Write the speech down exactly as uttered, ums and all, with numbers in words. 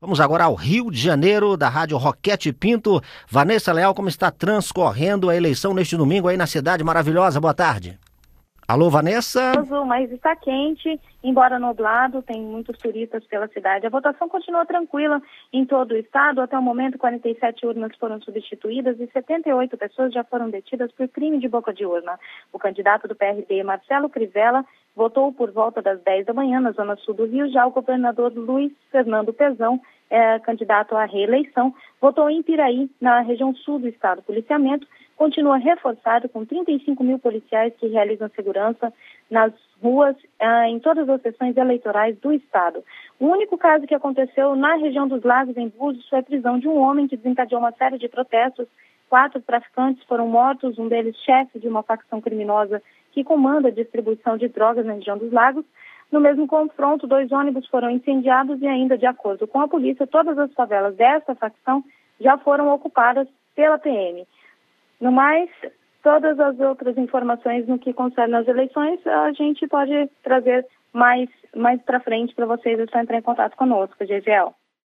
Vamos agora ao Rio de Janeiro, da Rádio Roquete Pinto. Vanessa Leal, como está transcorrendo a eleição neste domingo aí na cidade maravilhosa? Boa tarde. Alô, Vanessa? Mas está quente, embora nublado, tem muitos turistas pela cidade. A votação continua tranquila em todo o estado. Até o momento, quarenta e sete urnas foram substituídas e setenta e oito pessoas já foram detidas por crime de boca de urna. O candidato do P R B, Marcelo Crivella, votou por volta das dez da manhã na zona sul do Rio. Já o governador Luiz Fernando Pezão, é, candidato à reeleição, votou em Piraí, na região sul do estado. O policiamento continua reforçado com trinta e cinco mil policiais que realizam segurança nas ruas ah, em todas as sessões eleitorais do estado. O único caso que aconteceu na região dos Lagos, em Búzios, foi a prisão de um homem que desencadeou uma série de protestos. Quatro traficantes foram mortos, um deles chefe de uma facção criminosa que comanda a distribuição de drogas na região dos Lagos. No mesmo confronto, dois ônibus foram incendiados e ainda, de acordo com a polícia, todas as favelas dessa facção já foram ocupadas pela P M. No mais, todas as outras informações no que concerne as eleições, a gente pode trazer mais, mais para frente para vocês. É só entrar em contato conosco, Gesiel.